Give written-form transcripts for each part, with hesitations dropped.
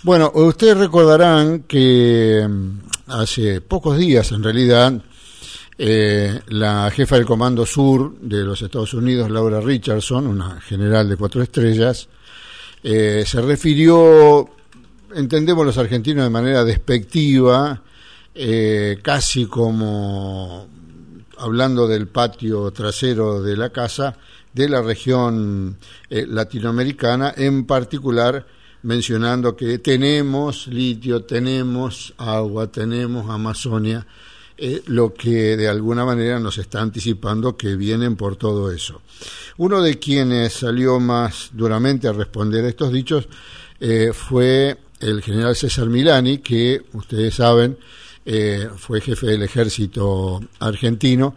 Bueno, ustedes recordarán que hace pocos días, en realidad, la jefa del Comando Sur de los Estados Unidos, Laura Richardson, una general de 4 estrellas, se refirió, entendemos los argentinos de manera despectiva, casi como hablando del patio trasero de la casa, de la región latinoamericana, en particular mencionando que tenemos litio, tenemos agua, tenemos Amazonia, lo que de alguna manera nos está anticipando que vienen por todo eso. Uno de quienes salió más duramente a responder a estos dichos fue el general César Milani, que ustedes saben fue jefe del ejército argentino,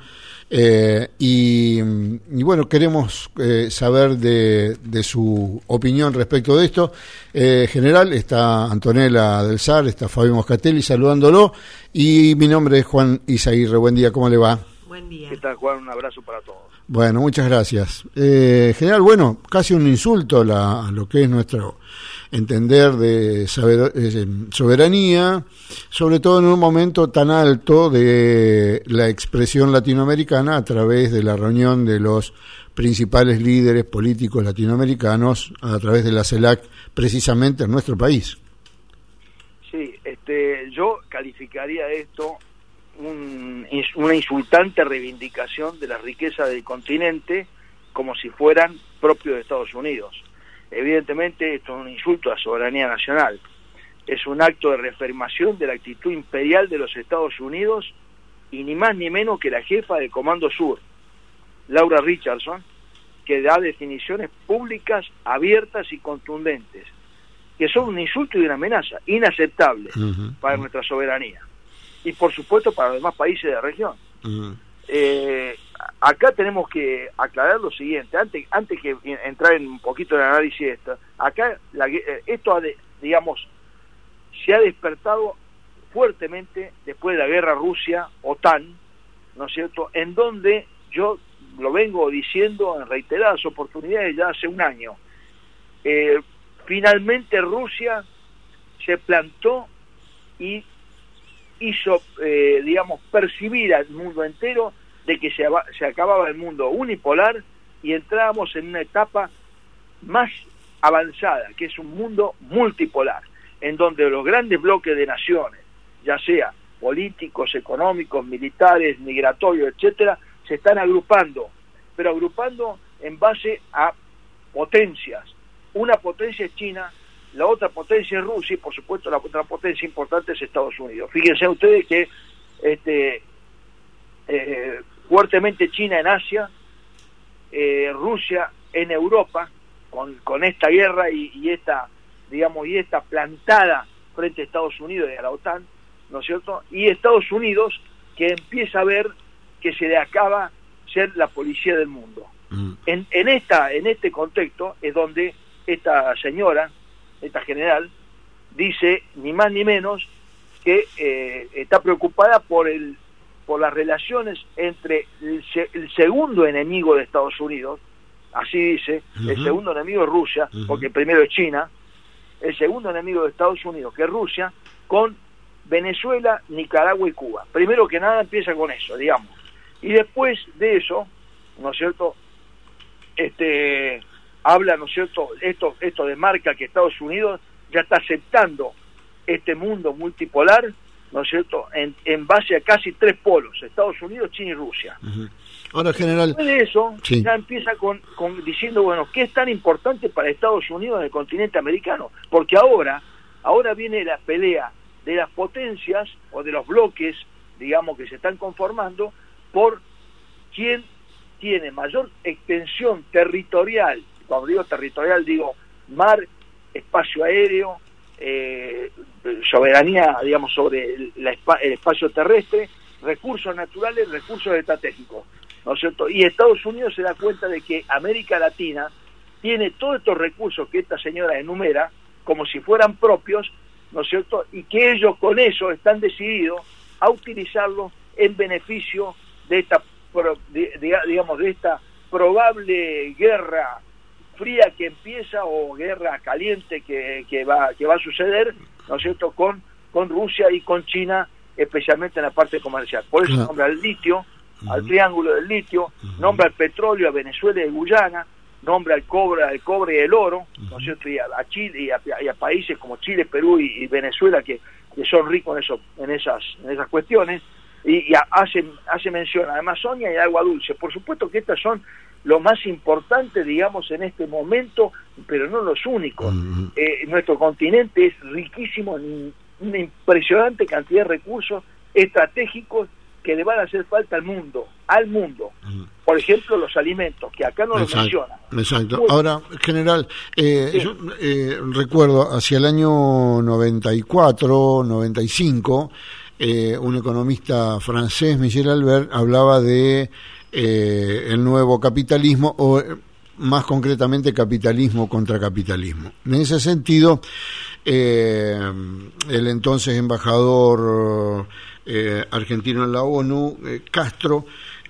y bueno, queremos saber de su opinión respecto de esto. General, está Antonella del SAR, está Fabio Moscatelli saludándolo, y mi nombre es Juan Izaguirre. Buen día, ¿cómo le va? Buen día. ¿Qué tal, Juan? Un abrazo para todos. Bueno, muchas gracias. General, bueno, casi un insulto a lo que es nuestro entender de soberanía, sobre todo en un momento tan alto de la expresión latinoamericana a través de la reunión de los principales líderes políticos latinoamericanos a través de la CELAC, precisamente en nuestro país. Sí, yo calificaría esto una insultante reivindicación de la riqueza del continente como si fueran propios de Estados Unidos. Evidentemente esto es un insulto a la soberanía nacional, es un acto de reafirmación de la actitud imperial de los Estados Unidos, y ni más ni menos que la jefa del Comando Sur, Laura Richardson, que da definiciones públicas, abiertas y contundentes, que son un insulto y una amenaza inaceptable para nuestra soberanía, y por supuesto para los demás países de la región. Acá tenemos que aclarar lo siguiente, antes que entrar en un poquito en el análisis de esto. Acá esto se ha despertado fuertemente después de la guerra Rusia-OTAN, ¿no es cierto?, en donde yo lo vengo diciendo en reiteradas oportunidades ya hace un año. Finalmente Rusia se plantó y hizo, percibir al mundo entero de que se acababa el mundo unipolar y entrábamos en una etapa más avanzada, que es un mundo multipolar, en donde los grandes bloques de naciones, ya sea políticos, económicos, militares, migratorios, etcétera, se están agrupando, pero agrupando en base a potencias. Una potencia es China, la otra potencia es Rusia, y por supuesto la otra potencia importante es Estados Unidos. Fíjense ustedes que fuertemente China en Asia, Rusia en Europa, con esta guerra y esta plantada frente a Estados Unidos y a la OTAN, ¿no es cierto? Y Estados Unidos, que empieza a ver que se le acaba ser la policía del mundo. En este contexto es donde esta señora, esta general, dice ni más ni menos que está preocupada por las relaciones entre el segundo enemigo de Estados Unidos, así dice, el segundo enemigo es Rusia, porque el primero es China, el segundo enemigo de Estados Unidos, que es Rusia, con Venezuela, Nicaragua y Cuba. Primero que nada empieza con eso, digamos. Y después de eso, ¿no es cierto?, habla, ¿no es cierto?, esto demarca que Estados Unidos ya está aceptando este mundo multipolar, ¿no es cierto?, en base a casi 3 polos, Estados Unidos, China y Rusia. Ahora, general, después de eso, sí, ya empieza con diciendo, bueno, ¿qué es tan importante para Estados Unidos en el continente americano? Porque ahora viene la pelea de las potencias o de los bloques, digamos, que se están conformando por quién tiene mayor extensión territorial. Cuando digo territorial, digo mar, espacio aéreo, soberanía, digamos, sobre el espacio terrestre, recursos naturales, recursos estratégicos, ¿no es cierto? Y Estados Unidos se da cuenta de que América Latina tiene todos estos recursos que esta señora enumera como si fueran propios, ¿no es cierto?, y que ellos con eso están decididos a utilizarlos en beneficio de esta, de esta probable guerra fría que empieza o guerra caliente que va a suceder, ¿no es cierto?, con Rusia y con China, especialmente en la parte comercial. Por eso nombra al litio, al triángulo del litio, nombra al petróleo, a Venezuela y Guyana, nombra al cobre y el oro, ¿no es cierto?, y a Chile y a países como Chile, Perú y Venezuela que son ricos en esas cuestiones, y hace mención a la Amazonia y al agua dulce. Por supuesto que estas son lo más importante, digamos, en este momento, pero no los únicos. Nuestro continente es riquísimo en una impresionante cantidad de recursos estratégicos que le van a hacer falta al mundo. Por ejemplo, los alimentos, que acá no los menciona. Exacto. Ahora, general, yo recuerdo hacia el año 94, 95, un economista francés, Michel Albert, hablaba de el nuevo capitalismo, o más concretamente capitalismo contra capitalismo. En ese sentido, el entonces embajador argentino en la ONU, Castro,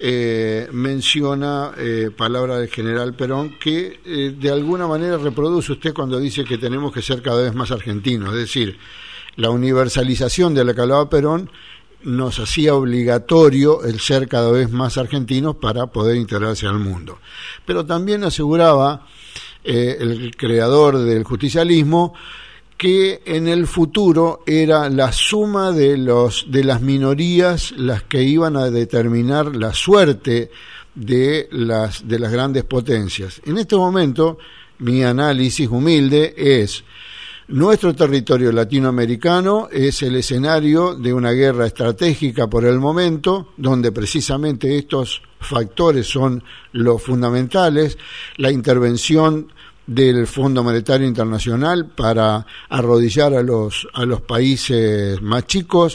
menciona palabras del general Perón que de alguna manera reproduce usted cuando dice que tenemos que ser cada vez más argentinos, es decir, la universalización de la que hablaba Perón nos hacía obligatorio el ser cada vez más argentinos para poder integrarse al mundo. Pero también aseguraba el creador del justicialismo que en el futuro era la suma de las minorías las que iban a determinar la suerte de las grandes potencias. En este momento, mi análisis humilde es: nuestro territorio latinoamericano es el escenario de una guerra estratégica por el momento, donde precisamente estos factores son los fundamentales: la intervención del Fondo Monetario Internacional para arrodillar a los países más chicos,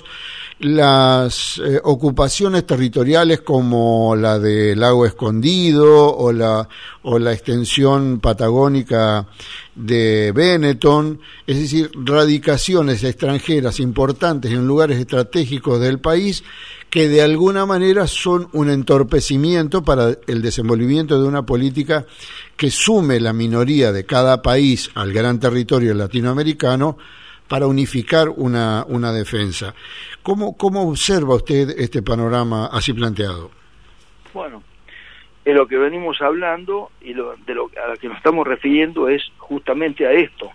las ocupaciones territoriales como la del Lago Escondido o la extensión patagónica de Benetton, es decir, radicaciones extranjeras importantes en lugares estratégicos del país que de alguna manera son un entorpecimiento para el desenvolvimiento de una política que sume la minoría de cada país al gran territorio latinoamericano para unificar una defensa. ¿Cómo observa usted este panorama así planteado? Bueno, en lo que venimos hablando y a lo que nos estamos refiriendo es justamente a esto.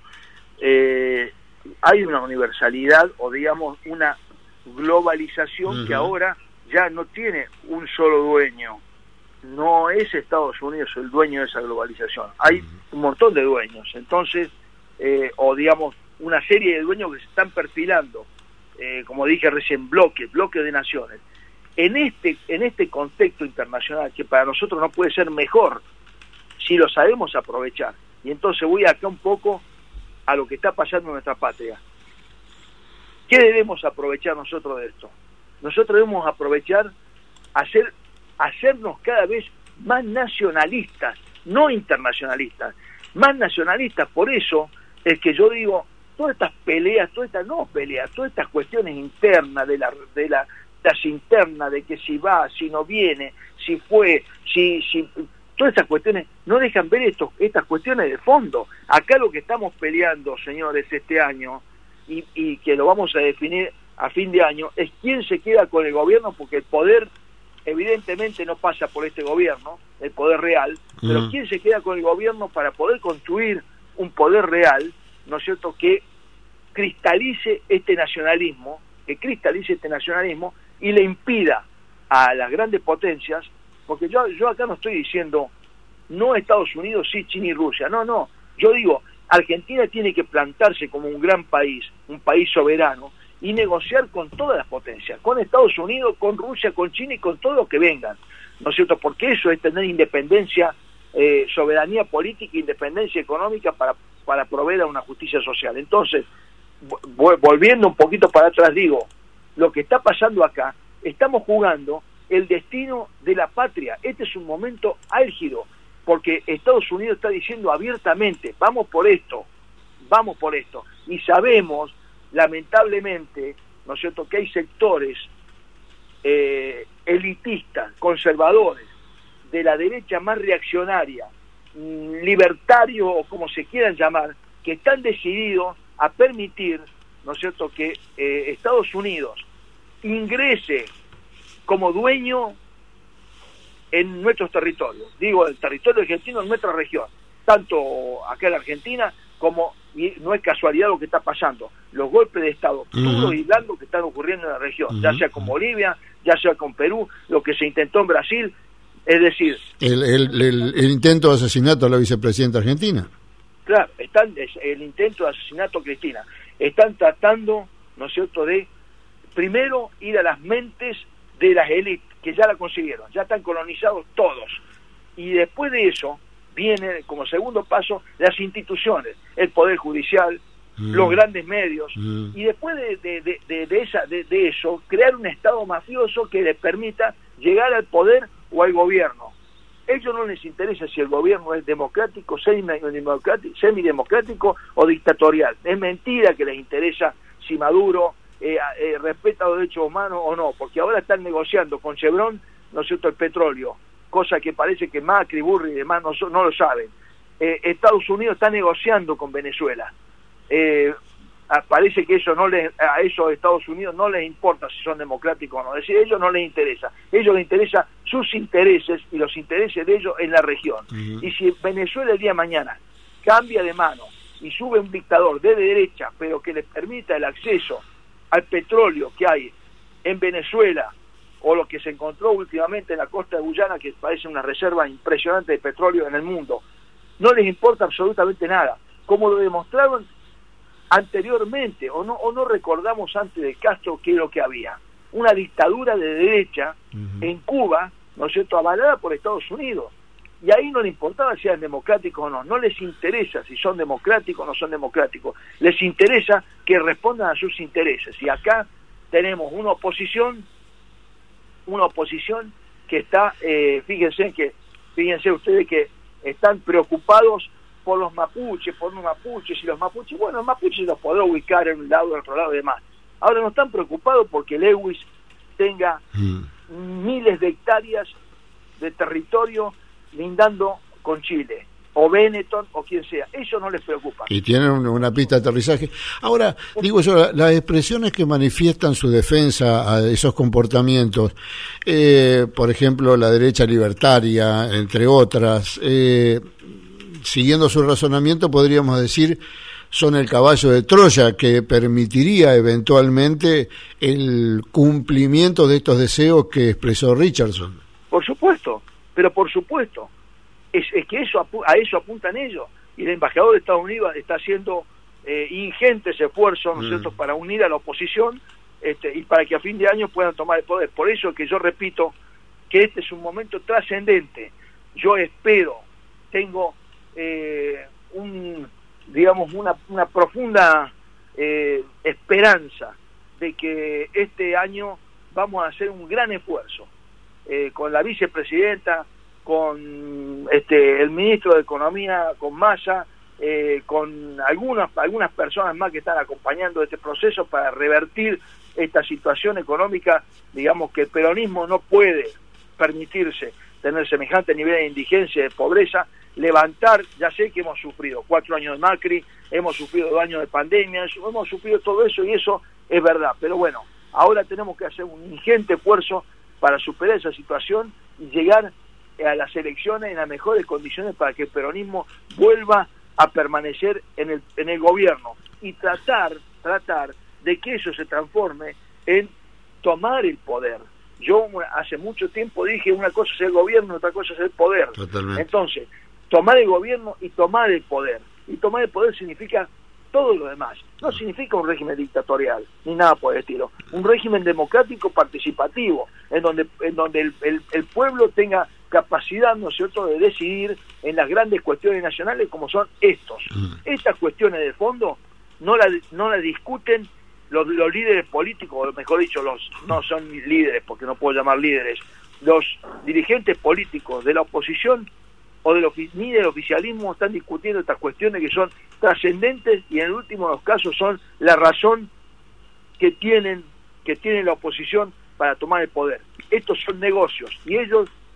Hay una universalidad, o digamos una globalización que ahora ya no tiene un solo dueño. No es Estados Unidos el dueño de esa globalización. Hay un montón de dueños. Entonces, o digamos, una serie de dueños que se están perfilando, como dije recién, bloques de naciones. En este contexto internacional, que para nosotros no puede ser mejor si lo sabemos aprovechar. Y entonces voy acá un poco a lo que está pasando en nuestra patria. ¿Qué debemos aprovechar nosotros de esto? Nosotros debemos aprovechar hacernos cada vez más nacionalistas, no internacionalistas, más nacionalistas. Por eso es que yo digo, todas estas peleas, todas estas cuestiones internas de las internas, de que si va, si no viene, si fue, si todas estas cuestiones no dejan ver estas cuestiones de fondo. Acá lo que estamos peleando, señores, este año, y que lo vamos a definir a fin de año, es quién se queda con el gobierno, porque el poder evidentemente no pasa por este gobierno, el poder real, pero quién se queda con el gobierno para poder construir un poder real, ¿no es cierto?, que cristalice este nacionalismo y le impida a las grandes potencias, porque yo acá no estoy diciendo no Estados Unidos, sí China y Rusia, no, yo digo, Argentina tiene que plantarse como un gran país, un país soberano, y negociar con todas las potencias, con Estados Unidos, con Rusia, con China y con todos los que vengan, ¿no es cierto? Porque eso es tener independencia, soberanía política e independencia económica para proveer a una justicia social. Entonces, volviendo un poquito para atrás, digo, lo que está pasando acá, estamos jugando el destino de la patria. Este es un momento álgido, porque Estados Unidos está diciendo abiertamente, vamos por esto, y sabemos, lamentablemente, ¿no es cierto?, que hay sectores elitistas, conservadores, de la derecha más reaccionaria, libertarios o como se quieran llamar, que están decididos a permitir, ¿no es cierto?, que Estados Unidos ingrese como dueño en nuestros territorios, digo, el territorio argentino en nuestra región, tanto acá en la Argentina como, y no es casualidad lo que está pasando, los golpes de Estado duros y blandos que están ocurriendo en la región, ya sea con Bolivia, ya sea con Perú, lo que se intentó en Brasil, es decir... El intento de asesinato a la vicepresidenta argentina. Claro, el intento de asesinato a Cristina. Están tratando, ¿no es cierto?, de primero ir a las mentes de las élites, que ya la consiguieron, ya están colonizados todos. Y después de eso, viene como segundo paso las instituciones, el Poder Judicial, los grandes medios, y después de eso, crear un Estado mafioso que les permita llegar al poder o al gobierno. A ellos no les interesa si el gobierno es democrático, semidemocrático o dictatorial. Es mentira que les interesa si Maduro respeta los derechos humanos o no, porque ahora están negociando con Chevron, ¿no es cierto?, el petróleo, cosa que parece que Macri, Burri y demás no lo saben. Estados Unidos está negociando con Venezuela. Parece que eso a esos Estados Unidos no les importa si son democráticos o no, es decir, a ellos no les interesa, a ellos les interesa sus intereses y los intereses de ellos en la región. Y si Venezuela el día de mañana cambia de mano y sube un dictador de derecha, pero que les permita el acceso al petróleo que hay en Venezuela, o lo que se encontró últimamente en la costa de Guyana, que parece una reserva impresionante de petróleo en el mundo, no les importa absolutamente nada, como lo demostraron anteriormente, o no recordamos antes de Castro qué es lo que había, una dictadura de derecha en Cuba, ¿no es cierto?, avalada por Estados Unidos, y ahí no le importaba si eran democráticos o no, no les interesa si son democráticos o no son democráticos, les interesa que respondan a sus intereses, y acá tenemos una oposición que está, fíjense ustedes que están preocupados por los mapuches, y los mapuches, bueno, los mapuches los podrá ubicar en un lado, en otro lado y demás. Ahora no están preocupados porque Lewis tenga miles de hectáreas de territorio lindando con Chile, o Benetton, o quien sea, eso no les preocupa. Y tienen una pista de aterrizaje. Ahora, digo yo, las expresiones que manifiestan su defensa a esos comportamientos, por ejemplo, la derecha libertaria, entre otras, siguiendo su razonamiento, podríamos decir, son el caballo de Troya que permitiría eventualmente el cumplimiento de estos deseos que expresó Richardson. Por supuesto, pero por supuesto. Es que a eso apuntan ellos, y el embajador de Estados Unidos está haciendo ingentes esfuerzos, ¿no es cierto?, para unir a la oposición y para que a fin de año puedan tomar el poder. Por eso que yo repito que este es un momento trascendente. Yo espero, tengo una profunda esperanza de que este año vamos a hacer un gran esfuerzo con la vicepresidenta, con el ministro de Economía, con Massa, con algunas personas más que están acompañando este proceso para revertir esta situación económica, digamos que el peronismo no puede permitirse tener semejante nivel de indigencia, de pobreza, levantar, ya sé que hemos sufrido 4 años de Macri, hemos sufrido 2 años de pandemia, hemos sufrido todo eso y eso es verdad, pero bueno, ahora tenemos que hacer un ingente esfuerzo para superar esa situación y llegar a las elecciones en las mejores condiciones para que el peronismo vuelva a permanecer en el gobierno y tratar de que eso se transforme en tomar el poder. Yo hace mucho tiempo dije, una cosa es el gobierno, otra cosa es el poder. Totalmente. Entonces, tomar el gobierno y tomar el poder. Y tomar el poder significa todo lo demás. No significa un régimen dictatorial, ni nada por el estilo. Un régimen democrático participativo, en donde el pueblo tenga capacidad, ¿no es cierto?, de decidir en las grandes cuestiones nacionales como son estos. Estas cuestiones de fondo no la discuten los líderes políticos, o mejor dicho, no son líderes, porque no puedo llamar líderes, los dirigentes políticos de la oposición o ni del oficialismo están discutiendo estas cuestiones que son trascendentes y en el último de los casos son la razón que tiene la oposición para tomar el poder. Estos son negocios y ellos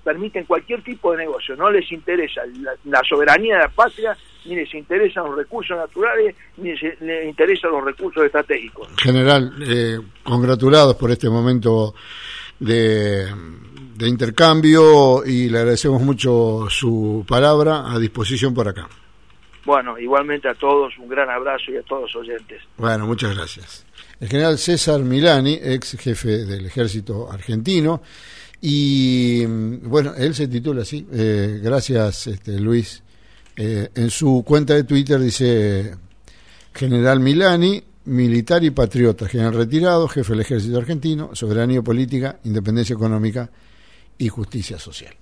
permiten cualquier tipo de negocio. No les interesa la soberanía de la patria, ni les interesan los recursos naturales, ni les interesan los recursos estratégicos. General, congratulados por este momento de intercambio y le agradecemos mucho su palabra, a disposición por acá. Bueno, igualmente a todos, un gran abrazo y a todos los oyentes. Bueno, muchas gracias. El general César Milani, ex jefe del ejército argentino, y bueno, él se titula así, gracias Luis, en su cuenta de Twitter dice: General Milani, militar y patriota, general retirado, jefe del ejército argentino, soberanía política, independencia económica y justicia social.